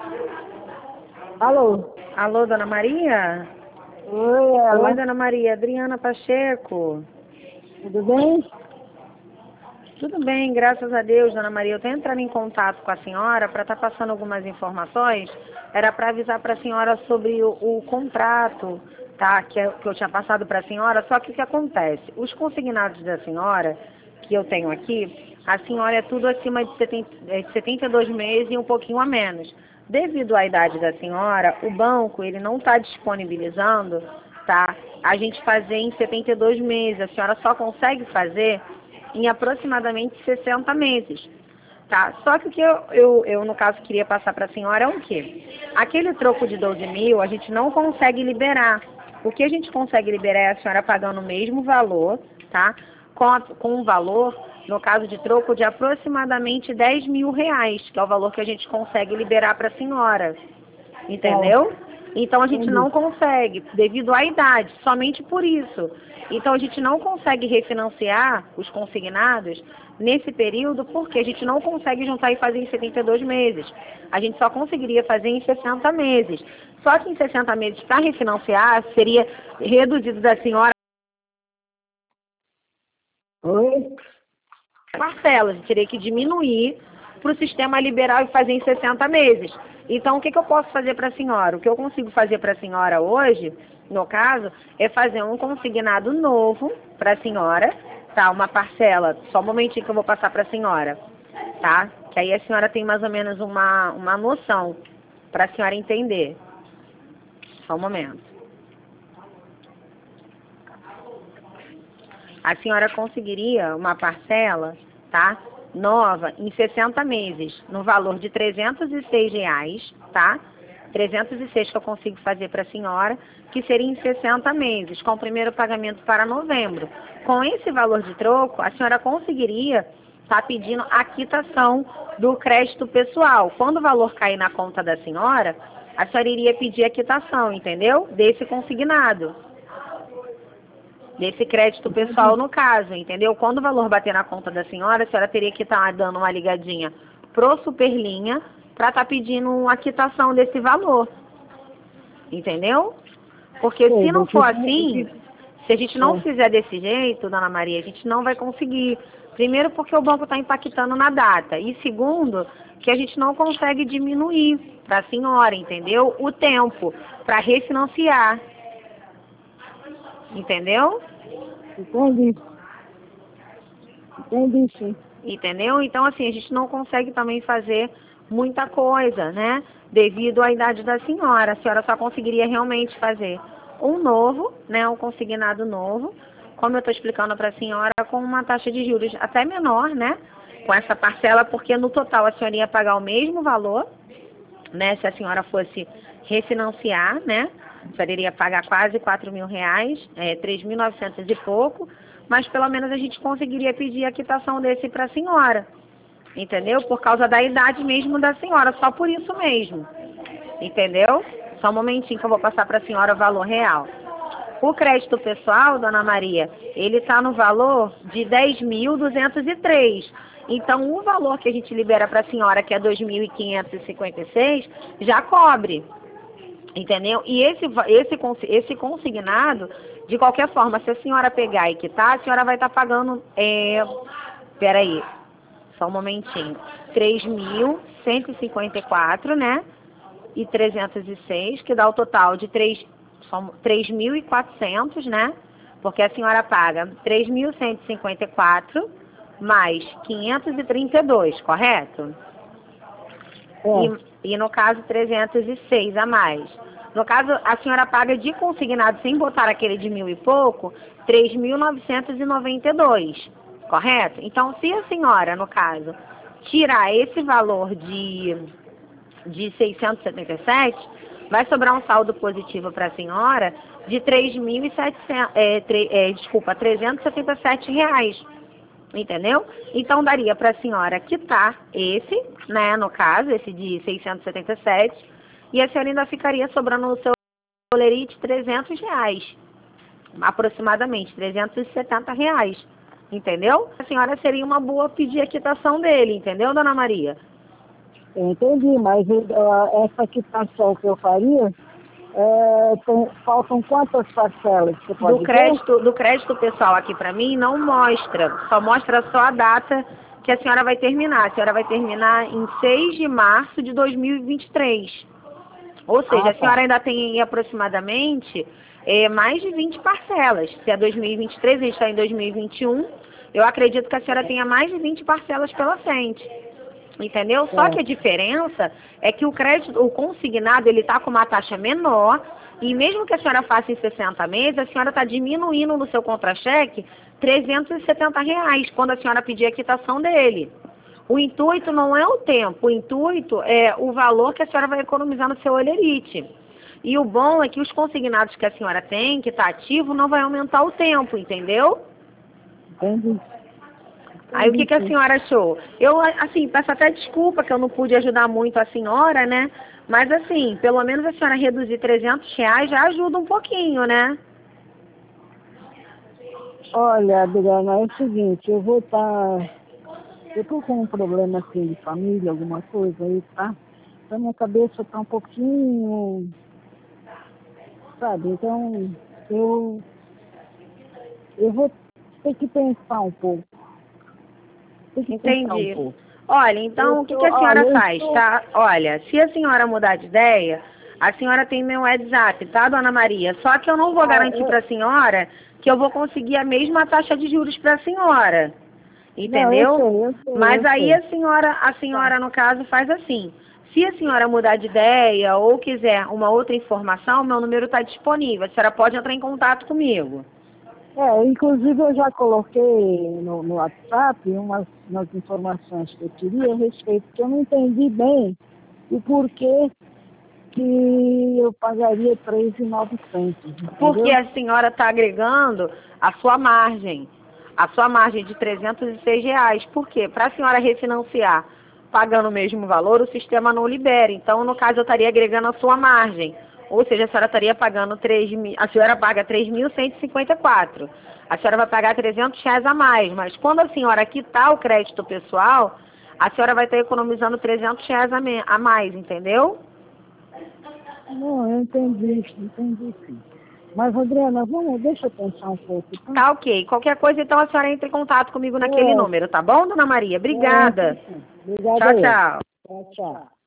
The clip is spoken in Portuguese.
Alô? Alô, Dona Maria? Oi, ela. Oi, Dona Maria. Adriana Pacheco. Tudo bem? Tudo bem, graças a Deus, Dona Maria. Eu estou entrando em contato com a senhora para estar passando algumas informações. Era para avisar para a senhora sobre o contrato, tá? Que eu tinha passado para a senhora. Só que o que acontece? Os consignados da senhora, que eu tenho aqui, a senhora é tudo acima de 72 meses e um pouquinho a menos. Devido à idade da senhora, o banco ele não está disponibilizando, tá? A gente fazer em 72 meses. A senhora só consegue fazer em aproximadamente 60 meses, tá? Só que o que eu no caso, queria passar para a senhora é o quê? Aquele troco de 12 mil a gente não consegue liberar. O que a gente consegue liberar é a senhora pagando o mesmo valor, tá? Com um valor, no caso de troco, de aproximadamente 10 mil reais, que é o valor que a gente consegue liberar para a senhora. Entendeu? Então a gente não consegue, devido à idade, somente por isso. Então a gente não consegue refinanciar os consignados nesse período porque a gente não consegue juntar e fazer em 72 meses. A gente só conseguiria fazer em 60 meses. Só que em 60 meses, para refinanciar, seria reduzido da senhora Oi? parcelas. A gente teria que diminuir para o sistema liberal e fazer em 60 meses. Então, o que eu posso fazer para a senhora? O que eu consigo fazer para a senhora hoje, no caso, é fazer um consignado novo para a senhora, tá? Uma parcela, só um momentinho que eu vou passar para a senhora, tá? Que aí a senhora tem mais ou menos uma noção para a senhora entender. Só um momento. A senhora conseguiria uma parcela, tá? Nova em 60 meses, no valor de R$ 306, tá? 306 que eu consigo fazer para a senhora, que seria em 60 meses, com o primeiro pagamento para novembro. Com esse valor de troco, a senhora conseguiria estar pedindo a quitação do crédito pessoal. Quando o valor cair na conta da senhora, a senhora iria pedir a quitação, entendeu? Desse consignado. Desse crédito pessoal no caso, entendeu? Quando o valor bater na conta da senhora, a senhora teria que estar dando uma ligadinha pro Superlinha para estar pedindo a quitação desse valor. Entendeu? Porque se não for assim, se a gente não fizer desse jeito, Dona Maria, a gente não vai conseguir. Primeiro porque o banco está impactando na data. E segundo, que a gente não consegue diminuir para a senhora, entendeu? O tempo para refinanciar. Entendeu? Entendi. Entendi, sim. Entendeu? Então, assim, a gente não consegue também fazer muita coisa, né? Devido à idade da senhora. A senhora só conseguiria realmente fazer um novo, né? Um consignado novo, como eu estou explicando para a senhora, com uma taxa de juros até menor, né? Com essa parcela, porque no total a senhora ia pagar o mesmo valor, né? Se a senhora fosse refinanciar, né? A senhora iria pagar quase R$ 4.000, 3.900 e pouco, mas pelo menos a gente conseguiria pedir a quitação desse para a senhora, entendeu? Por causa da idade mesmo da senhora, só por isso mesmo, entendeu? Só um momentinho que eu vou passar para a senhora o valor real. O crédito pessoal, Dona Maria, ele está no valor de 10.203. Então, o valor que a gente libera para a senhora, que é 2.556, já cobre. Entendeu? E esse consignado, de qualquer forma, se a senhora pegar e quitar, a senhora vai estar pagando, peraí, só um momentinho, 3.154, né? E 306, que dá o total de 3.400, né? Porque a senhora paga 3.154 mais 532, correto? E no caso, 306 a mais. No caso, a senhora paga de consignado, sem botar aquele de 1.000 e pouco, 3.992, correto? Então, se a senhora, no caso, tirar esse valor de 677, vai sobrar um saldo positivo para a senhora de 377 reais. Entendeu? Então, daria para a senhora quitar esse, né, no caso, esse de 677, e a senhora ainda ficaria sobrando no seu bolerite R$ 300, aproximadamente R$ 370, entendeu? A senhora seria uma boa pedir a quitação dele, entendeu, Dona Maria? Eu entendi, mas essa quitação que eu faria, faltam quantas parcelas? Você pode Do crédito pessoal aqui para mim não mostra, só mostra só a data que a senhora vai terminar. A senhora vai terminar em 6 de março de 2023. Ou seja, a senhora ainda tem aí aproximadamente mais de 20 parcelas. Se é 2023, a gente está em 2021, eu acredito que a senhora tenha mais de 20 parcelas pela frente. Entendeu? Só que a diferença é que o consignado, ele está com uma taxa menor, e mesmo que a senhora faça em 60 meses, a senhora está diminuindo no seu contra-cheque R$ 370, quando a senhora pedir a quitação dele. O intuito não é o tempo, o intuito é o valor que a senhora vai economizar no seu olerite. E o bom é que os consignados que a senhora tem, que está ativo, não vai aumentar o tempo, entendeu? Entendi. Aí o que a senhora achou? Eu, assim, peço até desculpa que eu não pude ajudar muito a senhora, né? Mas assim, pelo menos a senhora reduzir R$ 300 já ajuda um pouquinho, né? Olha, Adriana, é o seguinte, eu tô com um problema assim de família, alguma coisa aí, tá? Então minha cabeça tá um pouquinho, sabe? Então eu vou ter que pensar um pouco. Entendi. Olha, então o que a senhora faz, tá? Olha, se a senhora mudar de ideia, a senhora tem meu WhatsApp, tá, dona Maria? Só que eu não vou garantir para a senhora que eu vou conseguir a mesma taxa de juros para a senhora. Entendeu? Não, eu sei, Mas aí a senhora no caso faz assim. Se a senhora mudar de ideia ou quiser uma outra informação, meu número está disponível. A senhora pode entrar em contato comigo. Inclusive eu já coloquei no WhatsApp umas informações que eu queria a respeito, que eu não entendi bem o porquê que eu pagaria 3.900. Porque a senhora está agregando a sua margem de R$ 306. Por quê? Para a senhora refinanciar pagando o mesmo valor, o sistema não libera. Então, no caso, eu estaria agregando a sua margem. Ou seja, a senhora estaria pagando a senhora paga 3.154. A senhora vai pagar R$ 300 a mais. Mas quando a senhora quitar o crédito pessoal, a senhora vai estar economizando R$ 300 a mais, entendeu? Não, eu entendi sim. Mas, Adriana, deixa eu pensar um pouco. Tá ok. Qualquer coisa, então, a senhora entra em contato comigo naquele número, tá bom, dona Maria? Obrigada. Obrigada. Tchau, tchau. Tchau, tchau.